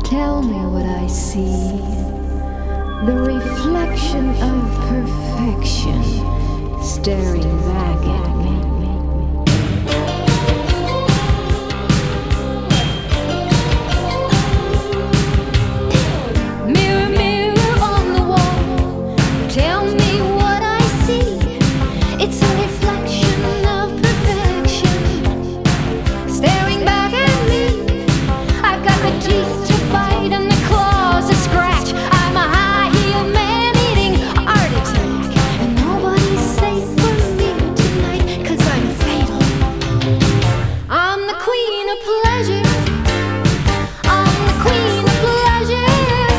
Tell me what I see. The reflection of perfection staring back at me. Mirror, mirror on the wall, tell me what I see. It's a reflection of perfection staring back at me. I've got the teeth to bite and the claws to scratch. I'm a high-heel man-eating architect, and nobody's safe for me tonight, 'cause I'm fatal. I'm the queen of pleasure. I'm the queen of pleasure.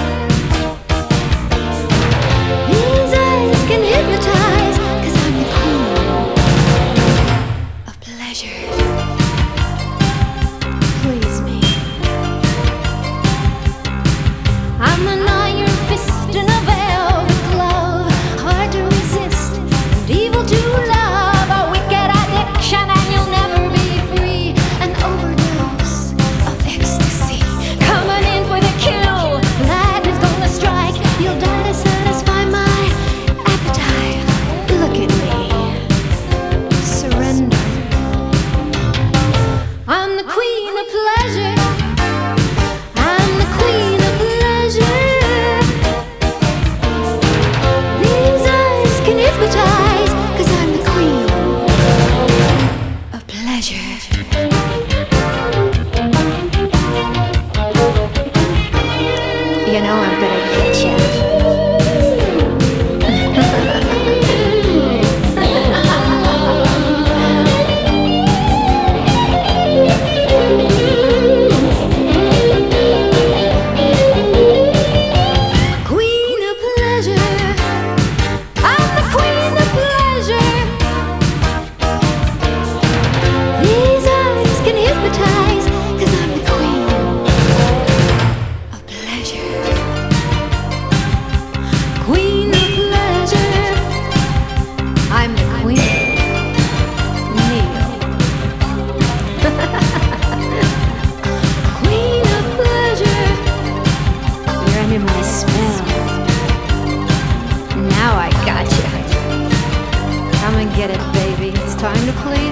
These eyes can hypnotize, 'cause I'm the queen of pleasure. Please me. I'm an iron fist in a velvet glove, hard to resist and evil to love. A wicked addiction and you'll never be free. An overdose of ecstasy coming in for the kill. Lightning's gonna strike. You'll die to satisfy my appetite. Look at me. Surrender. I'm the queen of pleasure. I'm the queen of pleasure. These eyes can hypnotize, 'cause I'm the queen of pleasure. You know I'm gonna get you. Queen of pleasure. I'm the queen of pleasure. These eyes can hypnotize, 'cause I'm the queen of pleasure. Queen of pleasure. I'm the queen. Neil. Queen of pleasure. You're under my spell. Now I got you. Come and get it, baby. It's time to please